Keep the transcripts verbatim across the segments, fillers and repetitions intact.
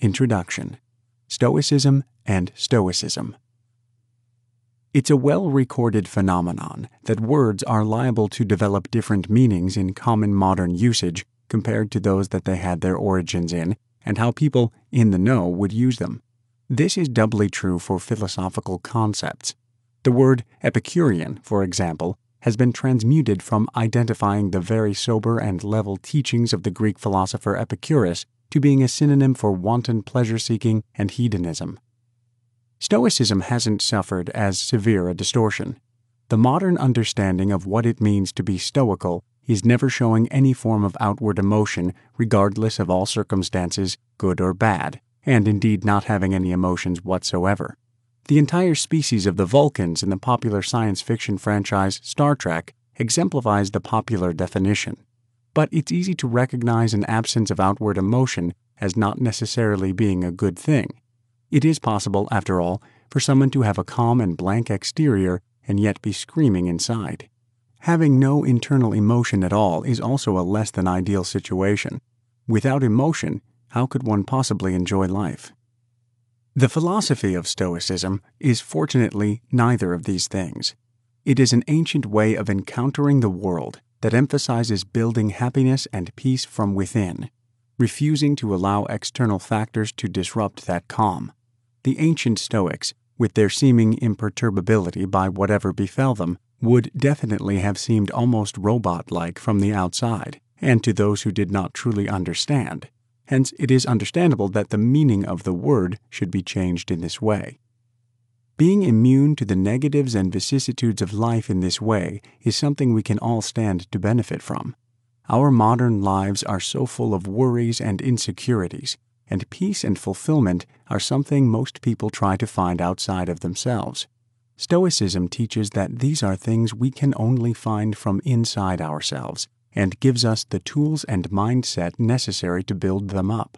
Introduction. Stoicism and Stoicism. It's a well-recorded phenomenon that words are liable to develop different meanings in common modern usage compared to those that they had their origins in, and how people in the know would use them. This is doubly true for philosophical concepts. The word Epicurean, for example, has been transmuted from identifying the very sober and level teachings of the Greek philosopher Epicurus to being a synonym for wanton pleasure-seeking and hedonism. Stoicism hasn't suffered as severe a distortion. The modern understanding of what it means to be stoical is never showing any form of outward emotion regardless of all circumstances, good or bad, and indeed not having any emotions whatsoever. The entire species of the Vulcans in the popular science fiction franchise Star Trek exemplifies the popular definition. But it's easy to recognize an absence of outward emotion as not necessarily being a good thing. It is possible, after all, for someone to have a calm and blank exterior and yet be screaming inside. Having no internal emotion at all is also a less than ideal situation. Without emotion, how could one possibly enjoy life? The philosophy of Stoicism is fortunately neither of these things. It is an ancient way of encountering the world that emphasizes building happiness and peace from within, refusing to allow external factors to disrupt that calm. The ancient Stoics, with their seeming imperturbability by whatever befell them, would definitely have seemed almost robot-like from the outside, and to those who did not truly understand. Hence, it is understandable that the meaning of the word should be changed in this way. Being immune to the negatives and vicissitudes of life in this way is something we can all stand to benefit from. Our modern lives are so full of worries and insecurities, and peace and fulfillment are something most people try to find outside of themselves. Stoicism teaches that these are things we can only find from inside ourselves, and gives us the tools and mindset necessary to build them up.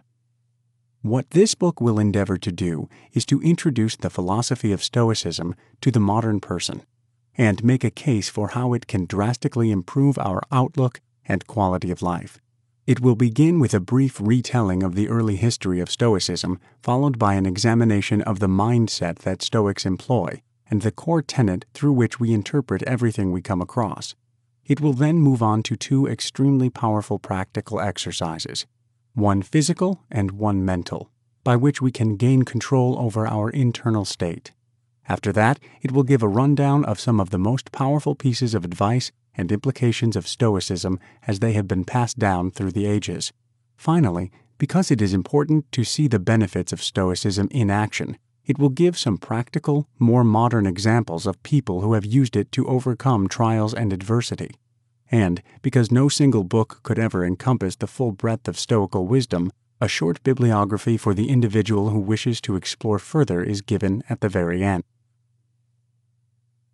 What this book will endeavor to do is to introduce the philosophy of Stoicism to the modern person, and make a case for how it can drastically improve our outlook and quality of life. It will begin with a brief retelling of the early history of Stoicism, followed by an examination of the mindset that Stoics employ, and the core tenet through which we interpret everything we come across. It will then move on to two extremely powerful practical exercises, one physical and one mental, by which we can gain control over our internal state. After that, it will give a rundown of some of the most powerful pieces of advice and implications of Stoicism as they have been passed down through the ages. Finally, because it is important to see the benefits of Stoicism in action, it will give some practical, more modern examples of people who have used it to overcome trials and adversity. And, because no single book could ever encompass the full breadth of Stoical wisdom, a short bibliography for the individual who wishes to explore further is given at the very end.